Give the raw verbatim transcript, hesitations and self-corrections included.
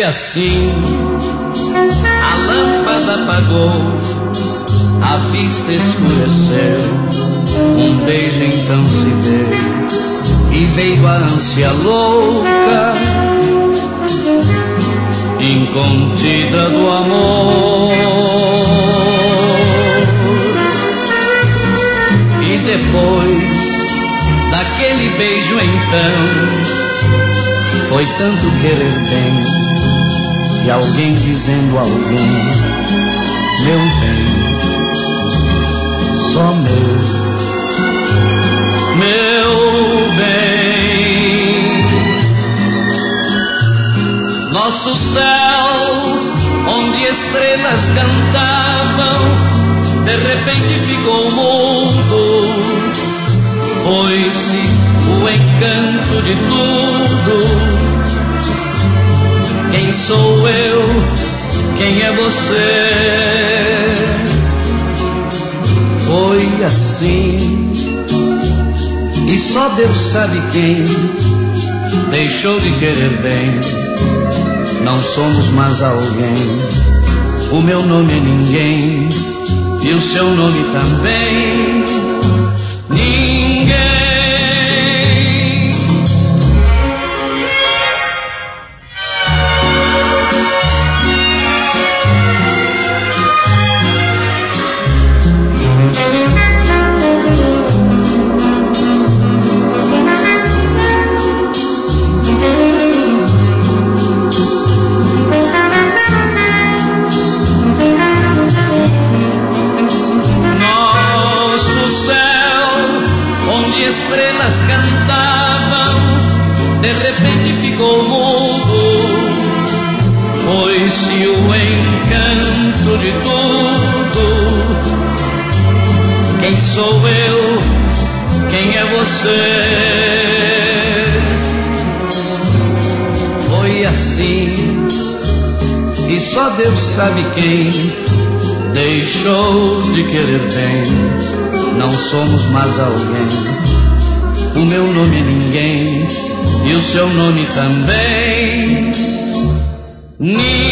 assim, a lâmpada apagou, a vista escureceu, um beijo então se deu, e veio a ânsia louca, incontida do amor. E depois daquele beijo então, foi tanto querer bem, e alguém dizendo a alguém, meu bem, só meu, meu bem. Nosso céu, onde estrelas cantavam, de repente ficou mudo, foi-se o encanto de tudo. Quem sou eu? Quem é você? Foi assim, e só Deus sabe quem deixou de querer bem. Não somos mais alguém, o meu nome é ninguém, e o seu nome também. Ninguém. Sou eu, quem é você? Foi assim, e só Deus sabe quem deixou de querer bem. Não somos mais alguém, o meu nome é ninguém, e o seu nome também. Ninguém.